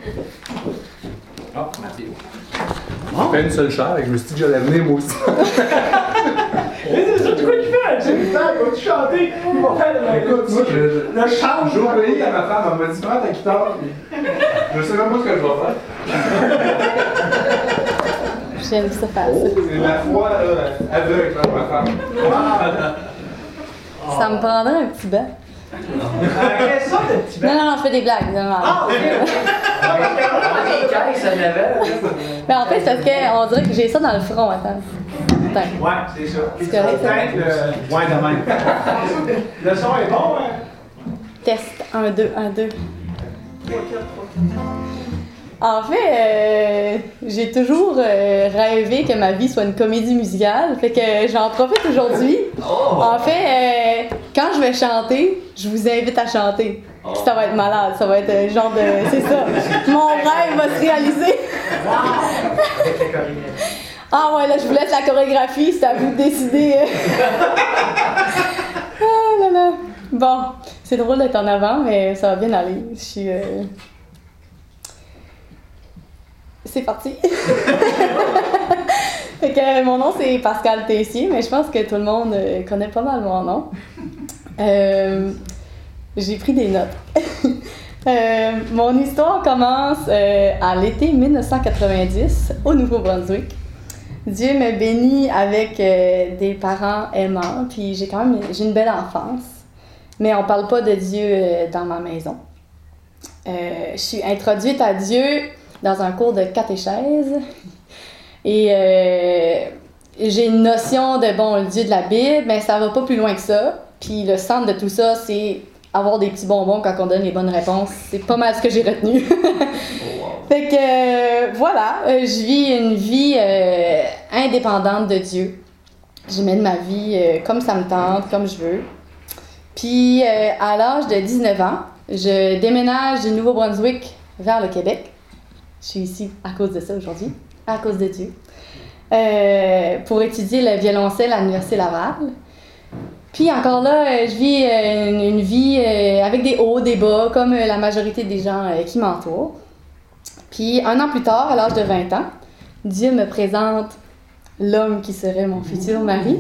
Ah, Mathieu. J'ai fait une seule chair et je me suis dit que j'allais venir moi aussi. C'est quoi qu'il fait? J'ai dit, vas-tu chanter? Il va faire Écoute, moi, le chant. j'ai obéi à ma femme, elle m'a dit prends ta guitare. Je sais même pas ce que je vais faire. J'aime ça faire ça. C'est la foi aveugle avec ma femme. Ça me prendrait un petit bain. Quelle sorte de petit Non, je fais des blagues. Non. Ah, ok. Les caisses, ça l'avait. Mais en fait, c'est parce qu'on dirait que j'ai ça dans le front. Attends. Ouais, c'est ça. C'est correct, ça? Ouais, de même. Le son est bon, hein? Test. 1, 2, 1, 2. En fait, j'ai toujours rêvé que ma vie soit une comédie musicale, fait que j'en profite aujourd'hui. En fait, quand je vais chanter, je vous invite à chanter. Ça va être malade, ça va être genre de... C'est ça, mon rêve va se réaliser. Ah ouais, là, je vous laisse la chorégraphie, c'est à vous de décider. Ah là là. Bon, c'est drôle d'être en avant, mais ça va bien aller. Je suis... C'est parti! Fait que mon nom c'est Pascal Tessier, mais je pense que tout le monde connaît pas mal mon nom. J'ai pris des notes. Mon histoire commence à l'été 1990 au Nouveau-Brunswick. Dieu me bénit avec des parents aimants, puis j'ai une belle enfance. Mais on parle pas de Dieu dans ma maison. Je suis introduite à Dieu dans un cours de catéchèse. Et j'ai une notion de, le Dieu de la Bible, mais ça va pas plus loin que ça. Puis le centre de tout ça, c'est avoir des petits bonbons quand on donne les bonnes réponses. C'est pas mal ce que j'ai retenu. Fait que, voilà, je vis une vie indépendante de Dieu. Je mène ma vie comme ça me tente, comme je veux. Puis, à l'âge de 19 ans, je déménage du Nouveau-Brunswick vers le Québec. Je suis ici à cause de ça aujourd'hui, à cause de Dieu, pour étudier le violoncelle à l'Université Laval. Puis encore là, je vis une vie avec des hauts, des bas, comme la majorité des gens qui m'entourent. Puis un an plus tard, à l'âge de 20 ans, Dieu me présente l'homme qui serait mon futur mari.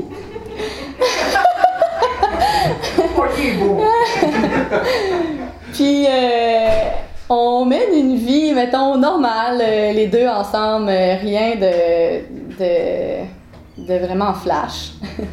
Puis on mène une vie, mettons, normale, les deux ensemble, rien de vraiment flash.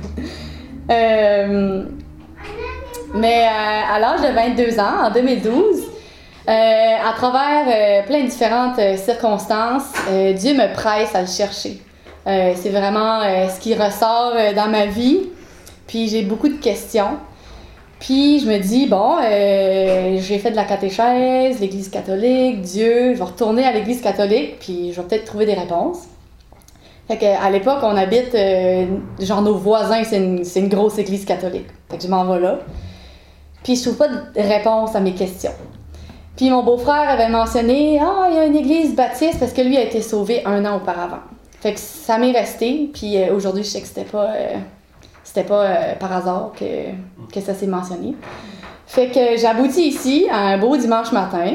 Mais à l'âge de 22 ans, en 2012, à travers plein de différentes circonstances, Dieu me presse à le chercher. C'est vraiment ce qui ressort dans ma vie. Puis j'ai beaucoup de questions. Puis je me dis, j'ai fait de la catéchèse, l'Église catholique, Dieu, je vais retourner à l'Église catholique, puis je vais peut-être trouver des réponses. Fait qu'à l'époque, on habite, nos voisins, c'est une grosse église catholique. Fait que je m'en vais là. Puis je trouve pas de réponse à mes questions. Puis mon beau-frère avait mentionné, il y a une église baptiste parce que lui a été sauvé 1 an auparavant. Fait que ça m'est resté, puis aujourd'hui, je sais que c'était pas par hasard que ça s'est mentionné. Fait que j'aboutis ici, un beau dimanche matin.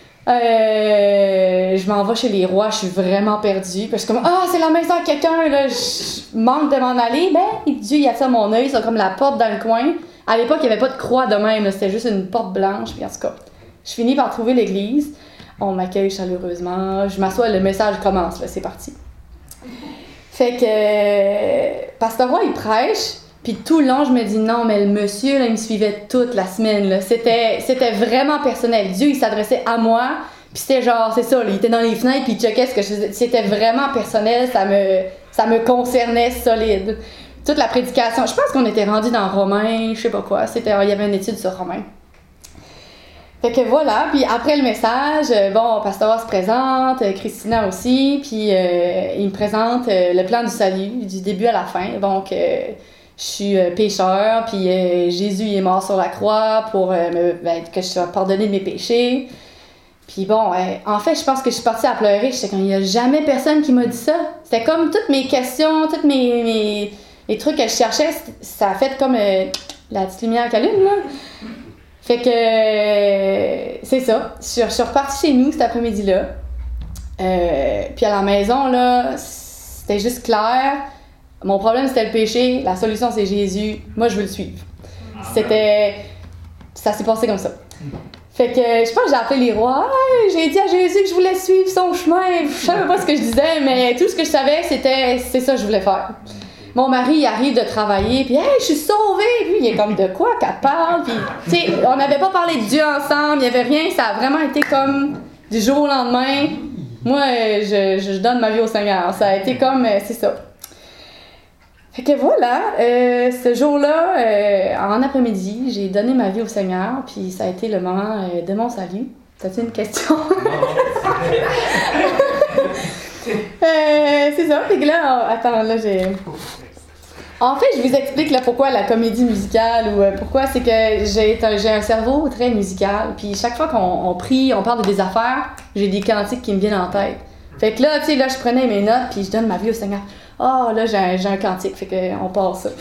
Je m'en vais chez les rois, je suis vraiment perdue. Puis je suis comme, c'est la maison de quelqu'un, là, je manque de m'en aller. Dieu, il attire mon œil, c'est comme la porte dans le coin. À l'époque, il n'y avait pas de croix de même, là, c'était juste une porte blanche. Puis en tout cas, je finis par trouver l'église. On m'accueille chaleureusement. Je m'assois, le message commence, là, c'est parti. Fait que Pasteur Roy, il prêche. Puis tout le long, je me dis non, mais le monsieur, là, il me suivait toute la semaine. Là. C'était vraiment personnel. Dieu, il s'adressait à moi. Puis c'était genre, c'est ça, là, il était dans les fenêtres, puis il checkait ce que je faisais. C'était vraiment personnel, ça me concernait solide. Toute la prédication, je pense qu'on était rendu dans Romains, je sais pas quoi. Il y avait une étude sur Romains. Fait que voilà, puis après le message, Pasteur Roy se présente, Christina aussi, puis il me présente le plan du salut, du début à la fin. Donc, je suis pécheur, puis Jésus il est mort sur la croix pour que je sois pardonné de mes péchés. Puis en fait, je pense que je suis partie à pleurer. J'étais comme, il n'y a jamais personne qui m'a dit ça. C'était comme toutes mes questions, toutes les trucs que je cherchais, ça a fait comme la petite lumière qui allume, là. Fait que c'est ça. Je suis repartie chez nous cet après-midi-là. Puis à la maison, là, c'était juste clair. Mon problème, c'était le péché. La solution, c'est Jésus. Moi, je veux le suivre. Ça s'est passé comme ça. Fait que je pense que j'ai appelé les rois. Hey, j'ai dit à Jésus que je voulais suivre son chemin. Je savais pas ce que je disais, mais tout ce que je savais, c'est ça que je voulais faire. Mon mari, il arrive de travailler, puis « Hey, je suis sauvée! » Puis il est comme « De quoi qu'elle parle? » Puis, tu sais, on n'avait pas parlé de Dieu ensemble, il n'y avait rien, ça a vraiment été comme du jour au lendemain. Moi, je donne ma vie au Seigneur. Ça a été comme, c'est ça. Fait que voilà, ce jour-là, en après-midi, j'ai donné ma vie au Seigneur, puis ça a été le moment de mon salut. T'as-tu une question? C'est ça, fait que là, attends, là j'ai... En fait, je vous explique là, pourquoi la comédie musicale ou pourquoi c'est que j'ai un cerveau très musical. Puis chaque fois qu'on prie, on parle de des affaires, j'ai des cantiques qui me viennent en tête. Fait que là, tu sais, là, je prenais mes notes puis je donne ma vie au Seigneur. Ah, là, j'ai un cantique, fait qu'on part ça.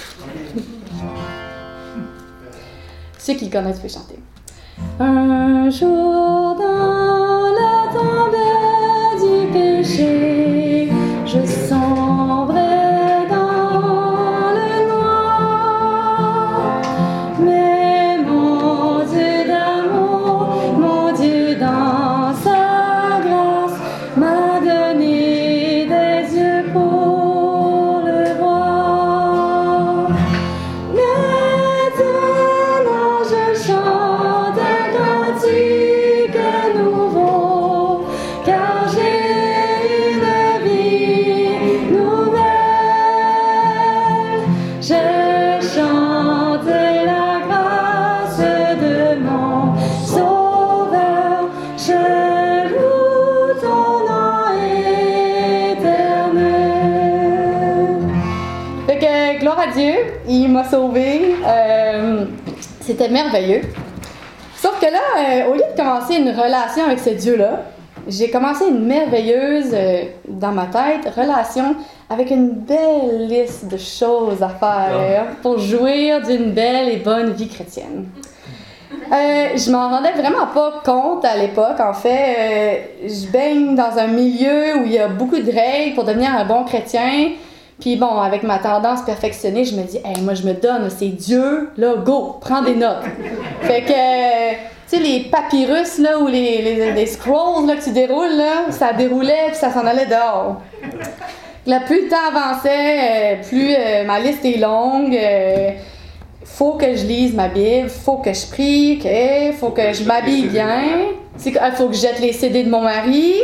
Ceux qui le connaissent peuvent chanter. Un jour dans la tempête du péché, je sombrais. Dieu, il m'a sauvée. C'était merveilleux. Sauf que là, au lieu de commencer une relation avec ce Dieu-là, j'ai commencé une merveilleuse, dans ma tête, relation avec une belle liste de choses à faire pour jouir d'une belle et bonne vie chrétienne. Je m'en rendais vraiment pas compte à l'époque. En fait, je baigne dans un milieu où il y a beaucoup de règles pour devenir un bon chrétien. Puis bon, avec ma tendance perfectionnée, je me dis, hey, moi je me donne, c'est Dieu, là, go, prends des notes. Fait que, tu sais, les papyrus, là, ou les scrolls, là, que tu déroules, là, ça déroulait, puis ça s'en allait dehors. Là, plus le temps avançait, plus ma liste est longue. Faut que je lise ma Bible, faut que je prie, faut que je m'habille bien. Faut que je jette les CD de mon mari.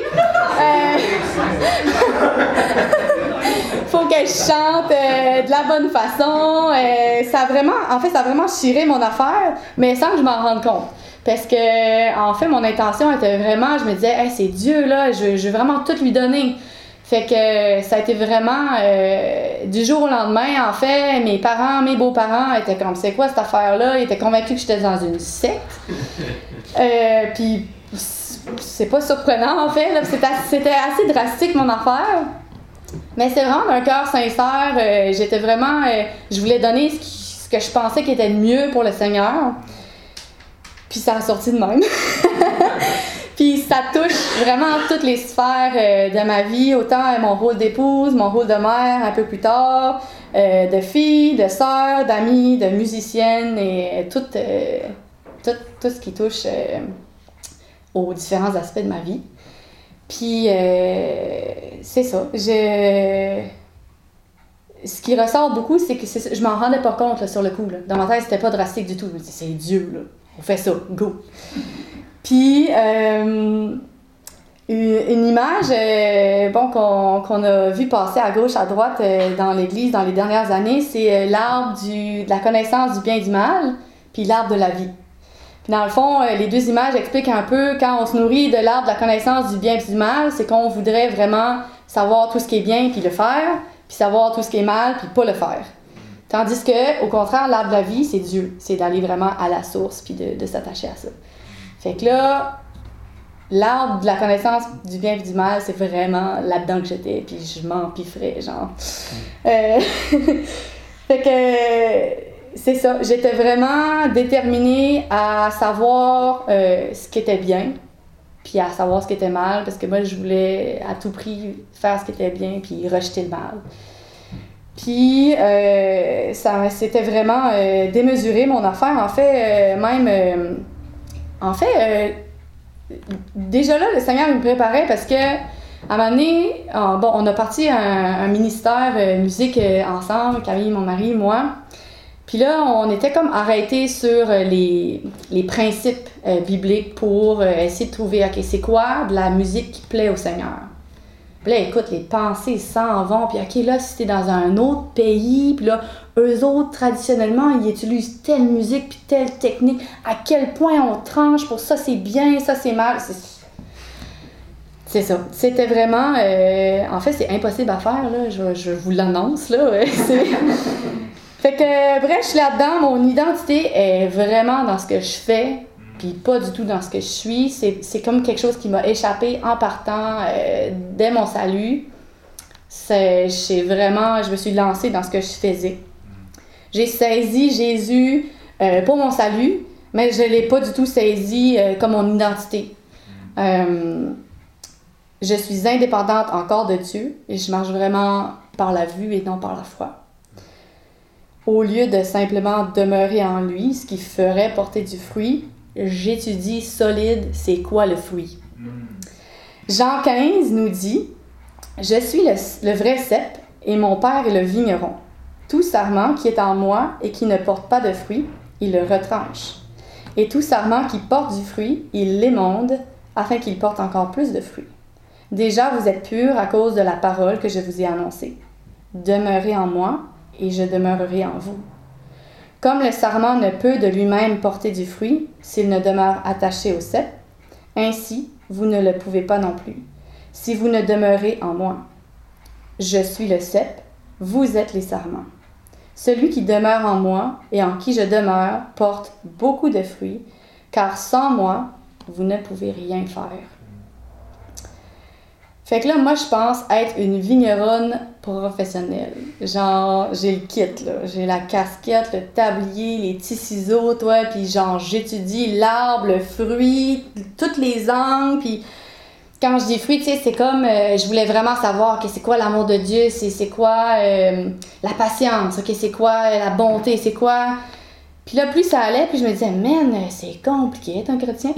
Faut que je chante de la bonne façon. Ça a vraiment chiré mon affaire, mais sans que je m'en rende compte. Parce que, en fait, mon intention était vraiment, je me disais, hey, c'est Dieu, là, je veux vraiment tout lui donner. Fait que ça a été vraiment du jour au lendemain. En fait, mes beaux-parents étaient comme, c'est quoi cette affaire-là? Ils étaient convaincus que j'étais dans une secte. Puis, c'est pas surprenant, en fait. Là, c'était assez drastique, mon affaire. Mais c'est vraiment d'un cœur sincère. J'étais vraiment... je voulais donner ce que je pensais qui était le mieux pour le Seigneur. Puis ça a sorti de même. Puis ça touche vraiment toutes les sphères de ma vie, autant mon rôle d'épouse, mon rôle de mère un peu plus tard, de fille, de sœur, d'amie, de musicienne et tout ce qui touche aux différents aspects de ma vie. Puis c'est ça. Ce qui ressort beaucoup, c'est que je m'en rendais pas compte là, sur le coup. Là. Dans ma tête, c'était pas drastique du tout. Je me dis, c'est Dieu, là. On fait ça, go! Puis, une image qu'on a vu passer à gauche, à droite dans l'Église dans les dernières années, c'est l'arbre de la connaissance du bien et du mal, puis l'arbre de la vie. Puis dans le fond, les deux images expliquent un peu quand on se nourrit de l'arbre de la connaissance du bien et du mal, c'est qu'on voudrait vraiment savoir tout ce qui est bien puis le faire, puis savoir tout ce qui est mal puis pas le faire. Tandis que, au contraire, l'arbre de la vie, c'est Dieu. C'est d'aller vraiment à la source puis de s'attacher à ça. Fait que là, l'arbre de la connaissance du bien et du mal, c'est vraiment là-dedans que j'étais, puis je m'empifferais, genre. Fait que c'est ça, j'étais vraiment déterminée à savoir ce qui était bien, puis à savoir ce qui était mal, parce que moi, je voulais à tout prix faire ce qui était bien, puis rejeter le mal. Puis, c'était vraiment démesuré, mon affaire. En fait, déjà là, le Seigneur me préparait parce que, à un moment donné, on a parti un ministère musique ensemble, Camille, mon mari, moi. Puis là, on était comme arrêtés sur les principes bibliques pour essayer de trouver, OK, c'est quoi de la musique qui plaît au Seigneur? Puis là, écoute, les pensées s'en vont, puis OK, là, si t'es dans un autre pays, puis là, eux autres, traditionnellement, ils utilisent telle musique, puis telle technique, à quel point on tranche pour ça, c'est bien, ça, c'est mal. C'est ça. C'était vraiment... en fait, c'est impossible à faire, là, je vous l'annonce, là. Fait que, bref, je suis là-dedans, mon identité est vraiment dans ce que je fais, puis pas du tout dans ce que je suis. C'est comme quelque chose qui m'a échappé en partant dès mon salut. Je me suis lancée dans ce que je faisais. J'ai saisi Jésus pour mon salut, mais je ne l'ai pas du tout saisi comme mon identité. Je suis indépendante encore de Dieu et je marche vraiment par la vue et non par la foi. Au lieu de simplement demeurer en lui, ce qui ferait porter du fruit, j'étudie solide c'est quoi le fruit. Jean 15 nous dit « Je suis le vrai cep et mon père est le vigneron. Tout sarment qui est en moi et qui ne porte pas de fruit, il le retranche. Et tout sarment qui porte du fruit, il l'émonde afin qu'il porte encore plus de fruits. Déjà vous êtes purs à cause de la parole que je vous ai annoncée. Demeurez en moi et je demeurerai en vous. Comme le sarment ne peut de lui-même porter du fruit s'il ne demeure attaché au cep, ainsi vous ne le pouvez pas non plus, si vous ne demeurez en moi. Je suis le cep, vous êtes les sarments. Celui qui demeure en moi et en qui je demeure porte beaucoup de fruits, car sans moi, vous ne pouvez rien faire. » Fait que là, moi, je pense être une vigneronne professionnelle. Genre, j'ai le kit, là. J'ai la casquette, le tablier, les petits ciseaux, toi, puis genre, j'étudie l'arbre, le fruit, toutes les angles, puis quand je dis fruit, tu sais, c'est comme, je voulais vraiment savoir, OK, c'est quoi l'amour de Dieu, c'est quoi la patience, OK, c'est quoi la bonté, c'est quoi... Puis là, plus ça allait, puis je me disais, man, c'est compliqué être un chrétien.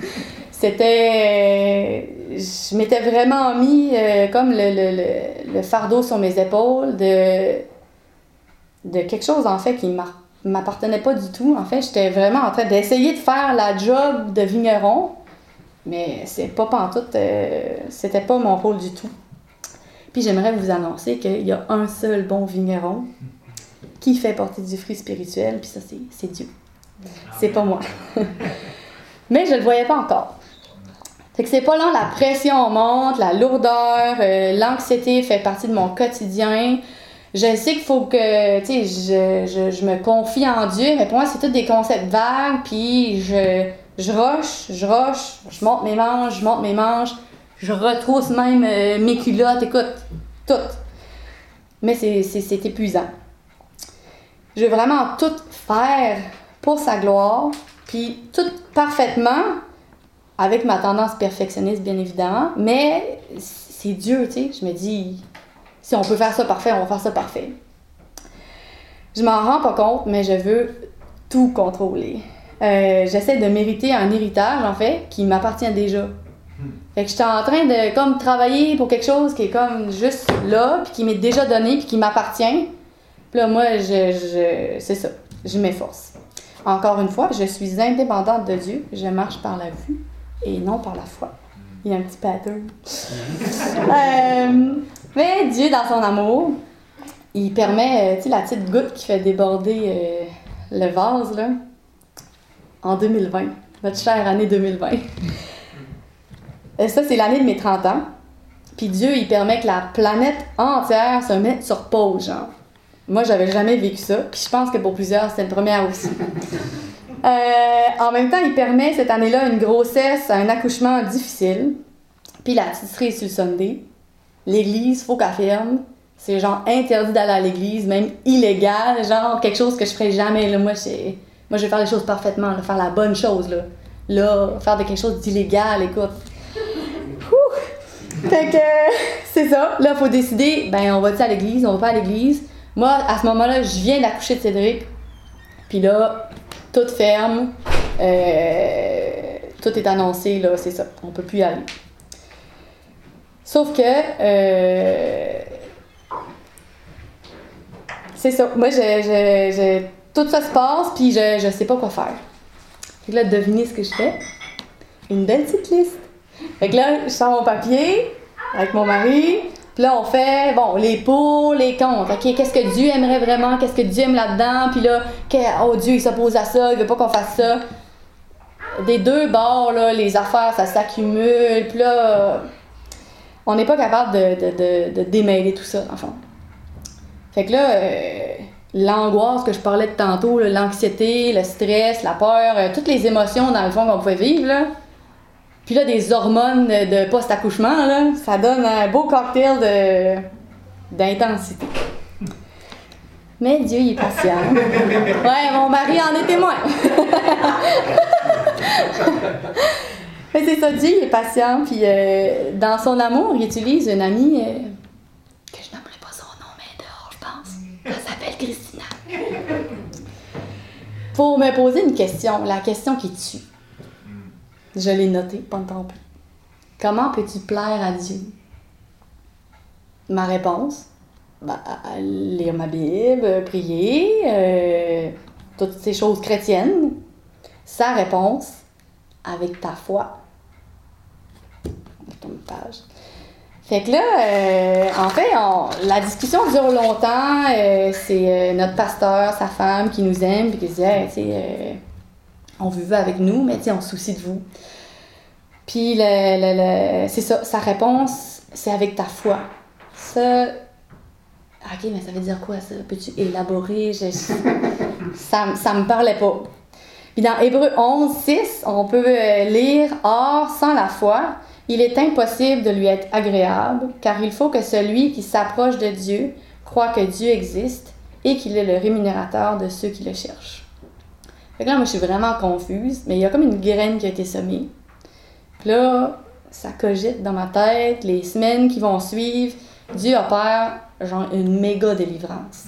Je m'étais vraiment mis comme le fardeau sur mes épaules de quelque chose, en fait, qui m'appartenait pas du tout. En fait, j'étais vraiment en train d'essayer de faire la job de vigneron, mais c'est pas pantoute, c'était pas mon rôle du tout. Puis j'aimerais vous annoncer qu'il y a un seul bon vigneron qui fait porter du fruit spirituel, puis ça, c'est Dieu. C'est pas moi. Mais je le voyais pas encore. Fait que c'est pas long, la pression monte, la lourdeur, l'anxiété fait partie de mon quotidien. Je sais qu'il faut que, tu sais, je me confie en Dieu, mais pour moi, c'est tous des concepts vagues, puis je roche, je monte mes manches, je retrousse même mes culottes, écoute, tout. Mais c'est épuisant. Je veux vraiment tout faire pour sa gloire, puis tout parfaitement, avec ma tendance perfectionniste, bien évidemment, mais c'est Dieu, tu sais. Je me dis, si on peut faire ça parfait, on va faire ça parfait. Je m'en rends pas compte, mais je veux tout contrôler. J'essaie de mériter un héritage, en fait, qui m'appartient déjà. Fait que j'étais en train de comme travailler pour quelque chose qui est comme juste là, puis qui m'est déjà donné, puis qui m'appartient. Puis là, moi, c'est ça, je m'efforce. Encore une fois, je suis indépendante de Dieu, je marche par la vue et non par la foi. Il y a un petit pattern. Mais Dieu, dans son amour, il permet, tu sais, la petite goutte qui fait déborder le vase, là, en 2020, notre chère année 2020. Ça, c'est l'année de mes 30 ans. Puis Dieu, il permet que la planète entière se mette sur pause, genre. Moi, j'avais jamais vécu ça, puis je pense que pour plusieurs, c'était une première aussi. En même temps, il permet cette année-là une grossesse, un accouchement difficile, puis la petite cerise sur le Sunday. L'église, faut qu'elle ferme, C'est genre interdit d'aller à l'église, même illégal, genre quelque chose que je ferais jamais. Là. Moi, je vais faire les choses parfaitement, là, faire la bonne chose. Là, faire de quelque chose d'illégal, écoute. Fait que c'est ça. Là, il faut décider, on va-tu à l'église, on va pas à l'église. Moi, à ce moment-là, je viens d'accoucher de Cédric. Puis là, tout ferme. Tout est annoncé, là, c'est ça. On peut plus y aller. Sauf que... c'est ça. Moi, tout ça se passe, puis je sais pas quoi faire. Fait que là, devinez ce que je fais. Une belle petite liste. Fait que là, je sors mon papier avec mon mari. Puis là, on fait, les pour, les contre. OK, qu'est-ce que Dieu aimerait vraiment? Qu'est-ce que Dieu aime là-dedans? Puis là, Dieu, il s'oppose à ça. Il veut pas qu'on fasse ça. Des deux bords, là, les affaires, ça s'accumule. Puis là, on n'est pas capable de démêler tout ça, enfin. Fait que là, l'angoisse que je parlais de tantôt, là, l'anxiété, le stress, la peur, toutes les émotions, dans le fond, qu'on pouvait vivre, là. Puis là, des hormones de post-accouchement, là, ça donne un beau cocktail d'intensité. Mais Dieu, il est patient. Ouais, mon mari en est témoin. Mais c'est ça, Dieu, il est patient. Puis dans son amour, il utilise une amie que je n'aimerais pas son nom, mais dehors, je pense. Elle s'appelle Christina. Pour me poser une question, la question qui tue. Je l'ai noté, pas de temps plus. Comment peux-tu plaire à Dieu? Ma réponse, lire ma Bible, prier, toutes ces choses chrétiennes. Sa réponse, avec ta foi. Tourne une page. Fait que là, en fait, la discussion dure longtemps. C'est notre pasteur, sa femme qui nous aime, puis qui dit, hey, tu sais, on veut avec nous, mais on se soucie de vous. Puis, c'est ça, sa réponse, c'est avec ta foi. Ça, ok, mais ça veut dire quoi, ça? Peux-tu élaborer? Ça me parlait pas. Puis dans Hébreux 11:6, on peut lire « Or, sans la foi, il est impossible de lui être agréable, car il faut que celui qui s'approche de Dieu croit que Dieu existe et qu'il est le rémunérateur de ceux qui le cherchent. » Fait que là, moi, je suis vraiment confuse, mais il y a comme une graine qui a été semée. Puis là, ça cogite dans ma tête, les semaines qui vont suivre, Dieu opère genre une méga délivrance.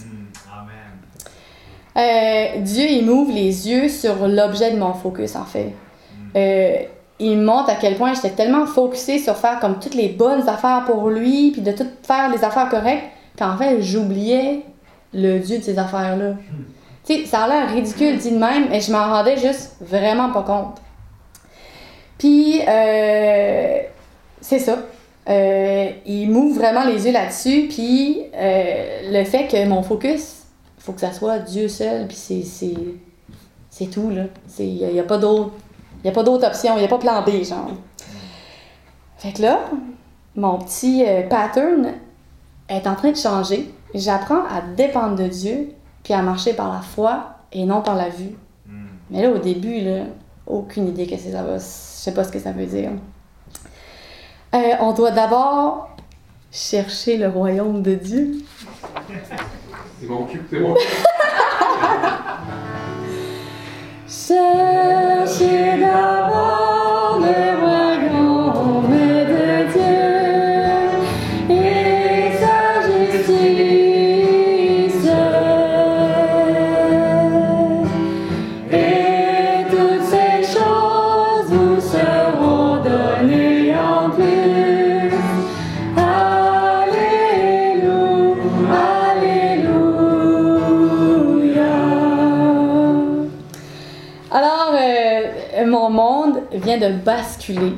Amen. Dieu, il m'ouvre les yeux sur l'objet de mon focus, en fait. Il me montre à quel point j'étais tellement focusée sur faire comme toutes les bonnes affaires pour lui, puis de tout faire les affaires correctes, qu'en fait, j'oubliais le Dieu de ces affaires-là. Tu sais, ça a l'air ridicule dit de même, mais je m'en rendais juste vraiment pas compte. Puis, c'est ça. Il m'ouvre vraiment les yeux là-dessus, puis le fait que mon focus, il faut que ça soit Dieu seul, puis c'est tout, là. Il n'y a pas d'autre option, il n'y a pas plan B, genre. Fait que là, mon petit pattern est en train de changer. J'apprends à dépendre de Dieu, puis à marcher par la foi et non par la vue. Mais là, au début, là, aucune idée que ça va. Je sais pas ce que ça veut dire. On doit d'abord chercher le royaume de Dieu. C'est mon cul, c'est bon. Cherchez d'abord le royaume de Dieu et sa justice. Et toutes ces choses vous seront données en plus. Alléluia, alléluia. Alors, mon monde vient de basculer.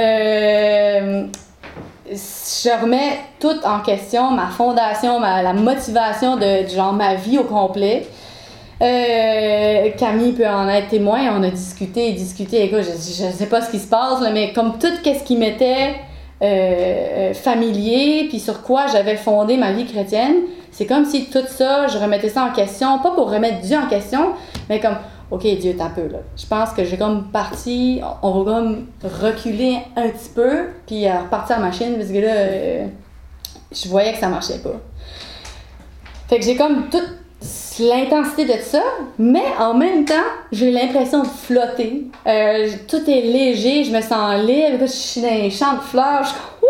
Je remets tout en question, ma fondation, la motivation de genre ma vie au complet. Camille peut en être témoin, on a discuté. Écoute, je sais pas ce qui se passe, là, mais comme tout ce qui m'était familier, puis sur quoi j'avais fondé ma vie chrétienne, c'est comme si tout ça, je remettais ça en question, pas pour remettre Dieu en question, mais comme, ok, Dieu, t'as un peu, là. Je pense que j'ai comme parti, on va comme reculer un petit peu, puis repartir à la machine, parce que là, je voyais que ça marchait pas. Fait que j'ai comme toute l'intensité de ça, mais en même temps, j'ai l'impression de flotter. Tout est léger, je me sens libre. Je suis dans les champs de fleurs.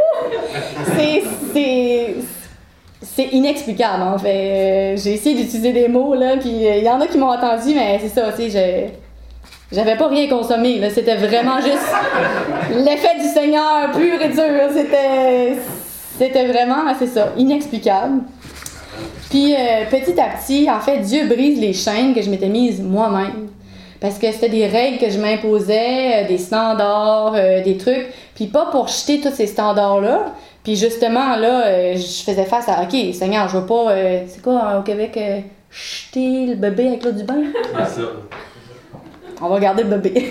C'est inexplicable, en fait. J'ai essayé d'utiliser des mots, là, puis il y en a qui m'ont entendu, mais c'est ça, tu sais, j'avais pas rien consommé, là. C'était vraiment juste l'effet du Seigneur pur et dur. C'était vraiment, c'est ça, inexplicable. Puis petit à petit, en fait, Dieu brise les chaînes que je m'étais mises moi-même. Parce que c'était des règles que je m'imposais, des standards, des trucs. Puis pas pour jeter tous ces standards-là. Puis justement, là, je faisais face à « OK, Seigneur, je veux pas... c'est quoi au Québec? Jeter le bébé avec l'eau du bain? » C'est ça. On va garder le bébé.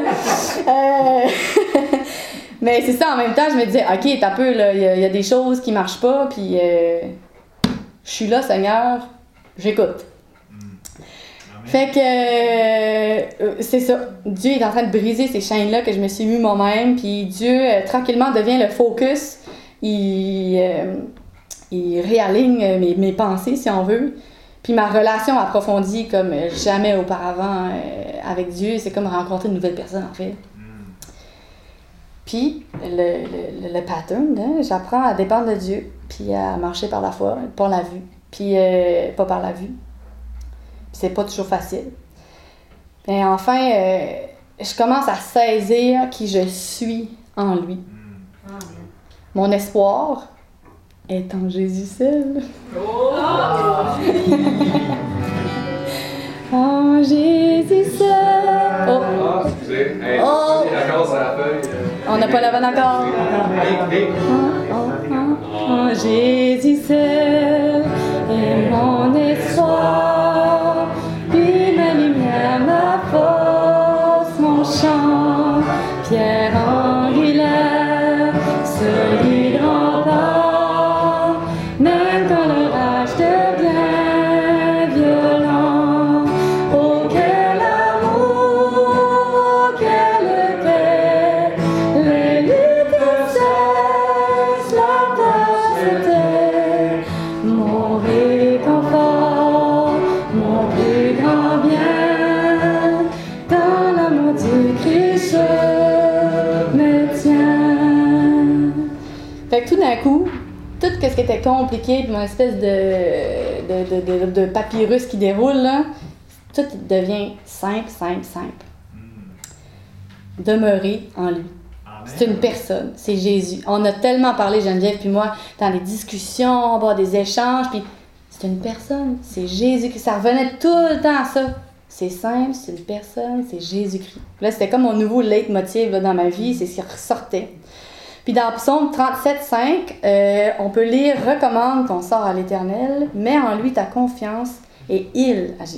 Mais c'est ça, en même temps, je me disais « OK, t'as peu, là, il y a des choses qui marchent pas, puis... je suis là, Seigneur, j'écoute. » Fait que c'est ça. Dieu est en train de briser ces chaînes-là que je me suis mis moi-même, puis Dieu, tranquillement, devient le focus. Il réaligne mes pensées, si on veut. Puis ma relation approfondie comme jamais auparavant avec Dieu. C'est comme rencontrer une nouvelle personne, en fait. Puis, le pattern, hein, j'apprends à dépendre de Dieu, puis à marcher par la foi, par la vue, puis pas par la vue. Puis c'est pas toujours facile. Mais enfin, je commence à saisir qui je suis en lui. Mon espoir est en Jésus seul. En Jésus seul. Oh. Ah, excusez. Hey, Oh. d'accord sur la feuille. On n'a pas le bon accord. En Jésus seul est mon espoir, puis ma lumière, ma force, mon chant, pierre angulaire, solide rempart, même quand l'orage devient violent. Oh, quel amour, quelle paix, les luttes cessent, la peur se tait. Mon réconfort, mon plus grand bien, dans l'amour du Christ je me tiens. Fait que tout d'un coup, tout ce qui était compliqué, puis mon espèce de papyrus qui déroule, là, tout devient simple, simple, simple. Demeurer en lui. C'est une personne, c'est Jésus. On a tellement parlé, Geneviève puis moi, dans les discussions, dans des échanges, puis c'est une personne, c'est Jésus-Christ. Ça revenait tout le temps à ça. C'est simple, c'est une personne, c'est Jésus-Christ. Là, c'était comme mon nouveau leitmotiv là, dans ma vie, c'est ce qui ressortait. Puis dans Psaume 37,5, on peut lire « Recommande ton sort à l'Éternel, mets en lui ta confiance et il agira. »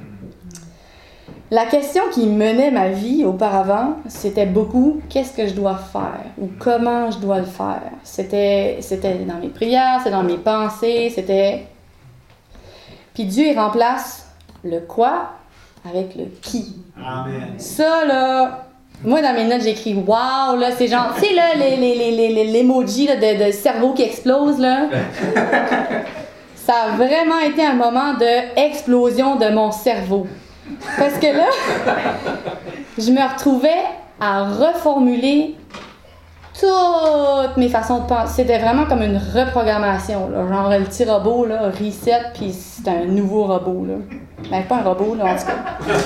La question qui menait ma vie auparavant, c'était beaucoup « Qu'est-ce que je dois faire? » ou « Comment je dois le faire? » C'était dans mes prières, c'était dans mes pensées, c'était... Puis Dieu, il remplace le « quoi » avec le « qui ». Amen. Ça, là... Moi, dans mes notes, j'ai écrit « Wow », là, c'est genre, tu sais, là, les emojis là, de cerveau qui explose, là. Ça a vraiment été un moment d'explosion de mon cerveau. Parce que là, je me retrouvais à reformuler toutes mes façons de penser. C'était vraiment comme une reprogrammation, là. Genre le petit robot, là, reset, puis c'est un nouveau robot, là. Ben, pas un robot, là, en tout cas.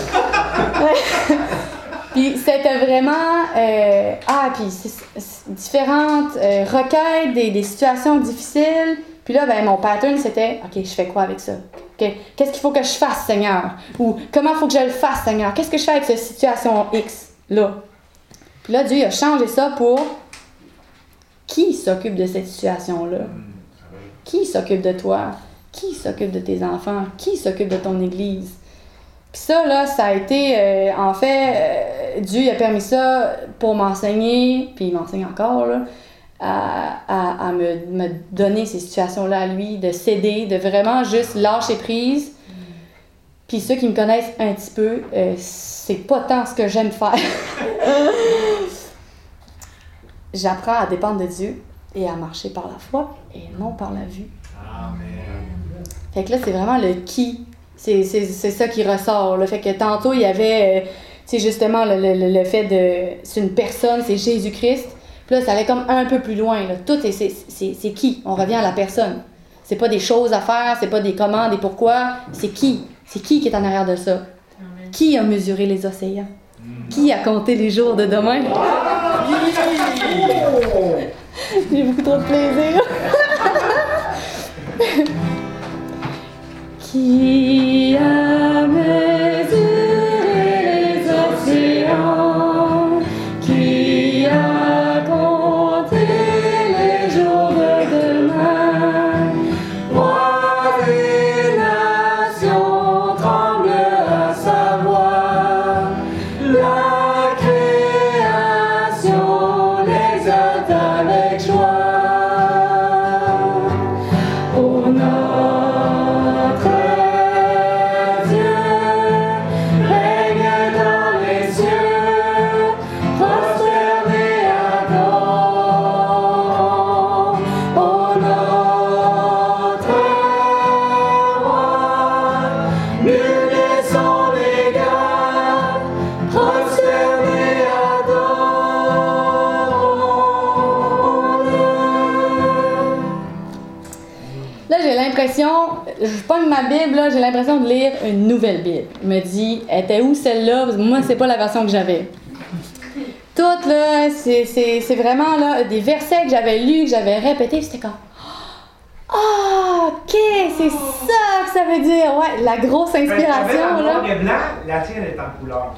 Puis c'était vraiment puis c'est différentes requêtes, des situations difficiles. Puis là, ben mon pattern, c'était « OK, je fais quoi avec ça? Okay, qu'est-ce qu'il faut que je fasse, Seigneur? » Ou « Comment il faut que je le fasse, Seigneur? Qu'est-ce que je fais avec cette situation X-là? » Puis là, Dieu a changé ça pour « Qui s'occupe de cette situation-là? Qui s'occupe de toi? Qui s'occupe de tes enfants? Qui s'occupe de ton Église? » Puis ça, là, ça a été, en fait, Dieu il a permis ça pour m'enseigner, puis il m'enseigne encore, là, à me donner ces situations-là à lui, de céder, de vraiment juste lâcher prise. Puis ceux qui me connaissent un petit peu, c'est pas tant ce que j'aime faire. J'apprends à dépendre de Dieu et à marcher par la foi et non par la vue. Amen. Fait que là, c'est vraiment le qui. C'est ça qui ressort. Là. Fait que tantôt, il y avait, justement, le fait de... C'est une personne, c'est Jésus-Christ. Puis là, ça allait comme un peu plus loin. Là. Tout, c'est qui? On revient à la personne. C'est pas des choses à faire, c'est pas des commandes, des pourquoi. C'est qui? C'est qui est en arrière de ça? Amen. Qui a mesuré les océans? Qui a compté les jours de demain? J'ai beaucoup trop de plaisir. Qui a mesuré les océans? Qui a compté les jours de demain? Rois des nations tremblent à sa voix. La création l'exalte avec joie. Oh notre Dieu règne dans les cieux, prosternés adorons. Oh notre roi, nul n'est son égal, prosternés adorons-le. Là, j'ai l'impression, je pogne ma Bible, là, j'ai l'impression de lire une nouvelle Bible. Je me dis, elle était où celle-là? Parce que moi, c'est pas la version que j'avais. Toutes, là, c'est vraiment là, des versets que j'avais lus, que j'avais répétés, c'était comme, ah, ok, c'est ça que ça veut dire. Ouais, la grosse inspiration, là. Le blanc, la tienne est en couleur.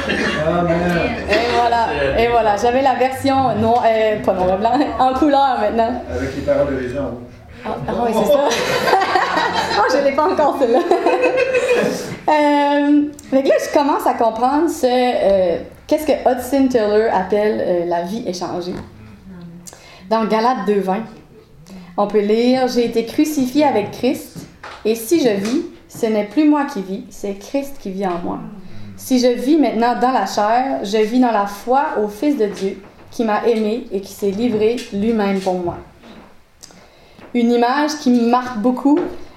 Et voilà, j'avais la version, non, pas noir et blanc, en couleur maintenant. Avec les paroles de Jésus en rouge. Ah oui, c'est ça. Oh, je l'ai pas encore, celle-là. Fait que là, je commence à comprendre qu'est-ce que Hudson Taylor appelle la vie échangée. Dans Galates 2:20, on peut lire « J'ai été crucifié avec Christ, et si je vis, ce n'est plus moi qui vis, c'est Christ qui vit en moi. Si je vis maintenant dans la chair, je vis dans la foi au Fils de Dieu, qui m'a aimé et qui s'est livré lui-même pour moi. » Une image qui me marque beaucoup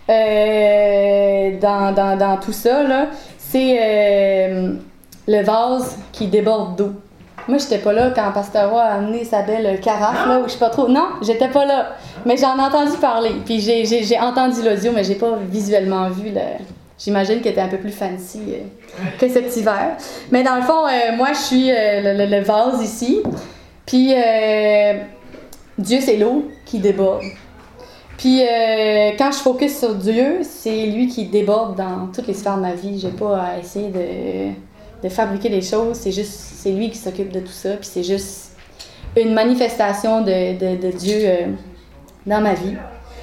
dans tout ça, là, c'est le vase qui déborde d'eau. Moi, j'étais pas là quand Pasteur Roy a amené sa belle carafe, là, où je sais pas trop... Non, j'étais pas là, mais j'en ai entendu parler. Puis j'ai entendu l'audio, mais j'ai pas visuellement vu. J'imagine qu'elle était un peu plus fancy que ce petit verre. Mais dans le fond, moi, je suis le vase ici. Puis Dieu, c'est l'eau qui déborde. Puis quand je focus sur Dieu, c'est lui qui déborde dans toutes les sphères de ma vie. J'ai pas à essayer de fabriquer des choses, c'est lui qui s'occupe de tout ça. Puis c'est juste une manifestation de Dieu dans ma vie.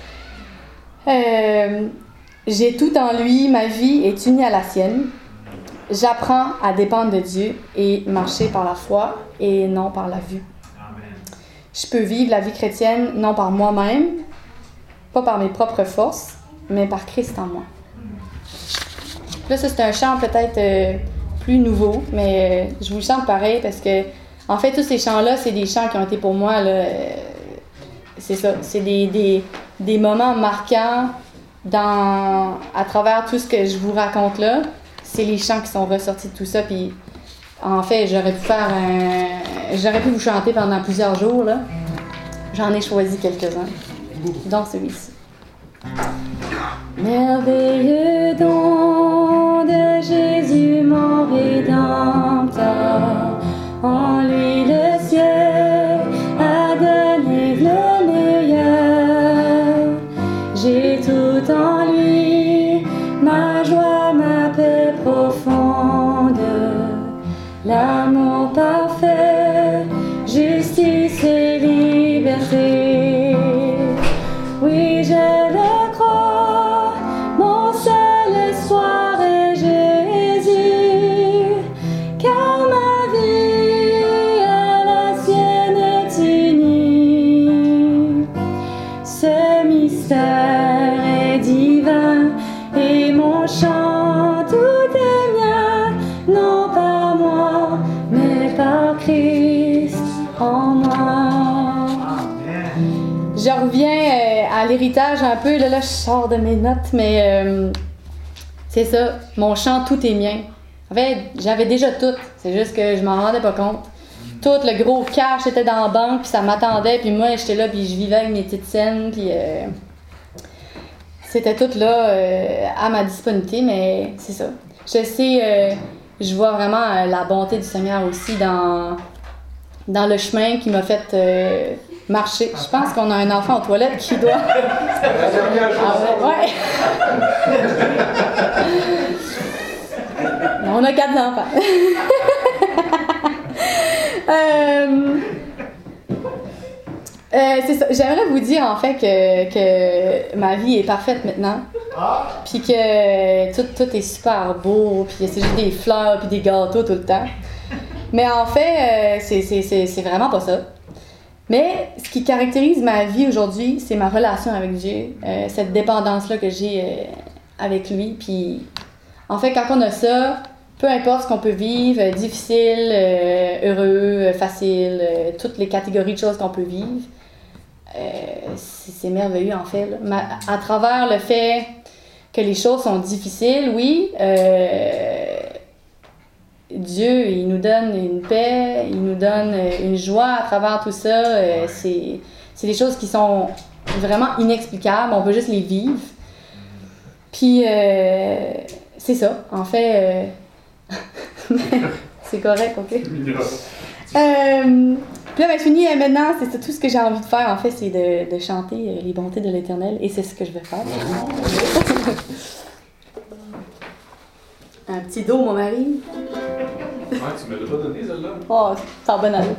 J'ai tout en lui, ma vie est unie à la sienne. J'apprends à dépendre de Dieu et marcher par la foi et non par la vue. Je peux vivre la vie chrétienne non par moi-même, pas par mes propres forces, mais par Christ en moi. Là, ça, c'est un chant peut-être plus nouveau, mais je vous le chante pareil parce que, en fait, tous ces chants-là, c'est des chants qui ont été pour moi, là, c'est ça, c'est des moments marquants à travers tout ce que je vous raconte là. C'est les chants qui sont ressortis de tout ça, puis en fait, j'aurais pu vous chanter pendant plusieurs jours, là. J'en ai choisi quelques-uns, dont celui-ci. Merveilleux don de Jésus, mon Rédempteur, en lui le ciel a donné le meilleur. J'ai tout en lui, ma joie, ma paix profonde, l'amour parfait, justice et liberté. Oui, je le crois, mon seul espoir est Jésus, car ma vie à la sienne est unie. Ce mystère est divin et mon chant tout est mien, non par moi, mais par Christ en moi. Je reviens à l'héritage un peu, là, je sors de mes notes, mais c'est ça, mon chant, tout est mien. En fait, j'avais déjà tout, c'est juste que je m'en rendais pas compte. Tout le gros cash était dans la banque, puis ça m'attendait, puis moi, j'étais là, puis je vivais avec mes petites scènes, puis c'était tout là à ma disponibilité, mais c'est ça. Je sais, je vois vraiment la bonté du Seigneur aussi dans le chemin qui m'a fait marcher. Je pense qu'on a un enfant aux toilettes qui doit... La dernière chose. Ouais. On a 4 enfants. C'est ça. J'aimerais vous dire en fait que ma vie est parfaite maintenant. Puis que tout est super beau, puis c'est juste des fleurs, puis des gâteaux tout le temps. Mais en fait, c'est vraiment pas ça. Mais ce qui caractérise ma vie aujourd'hui, c'est ma relation avec Dieu, cette dépendance-là que j'ai avec lui. Puis en fait, quand on a ça, peu importe ce qu'on peut vivre, difficile, heureux, facile, toutes les catégories de choses qu'on peut vivre, c'est merveilleux en fait. Là. À travers le fait que les choses sont difficiles, oui, Dieu, il nous donne une paix, il nous donne une joie à travers tout ça. C'est des choses qui sont vraiment inexplicables, on peut juste les vivre. Puis, c'est ça, en fait, c'est correct, ok? Puis là, ben, je finis maintenant, c'est tout ce que j'ai envie de faire, en fait, c'est de chanter les bontés de l'Éternel, et c'est ce que je vais faire. Un petit dos, mon mari. Ouais, tu me l'as pas donné, celle-là? Oh, c'est en bonne année.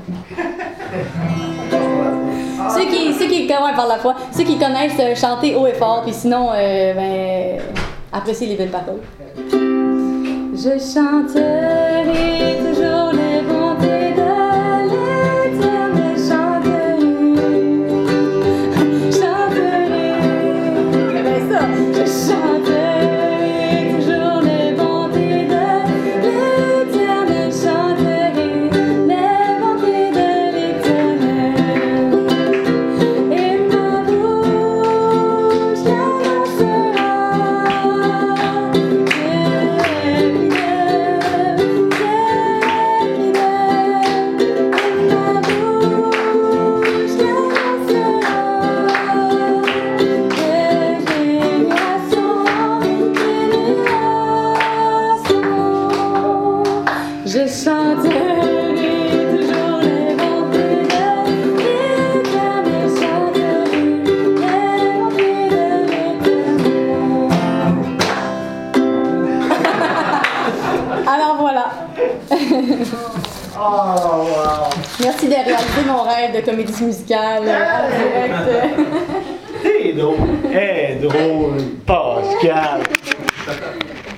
Ceux qui ouais, par la foi, ceux qui connaissent chanter haut et fort, puis sinon, ben, appréciez les belles paroles. Je chanterai toujours les bontés de l'Éternel, chanterai, c'est bien ça, je chanterai toujours les bontés de l'Éternel, chanterai les bontés de l'Éternel, et ma bouche l'annoncera. Je chanterai toujours les bontés de l'Éternel, chanterai les bontés de l'Éternel. Alors voilà. Oh, wow! Merci de réaliser mon rêve de comédie musicale en direct. T'es drôle! Hey, drôle, Pascal!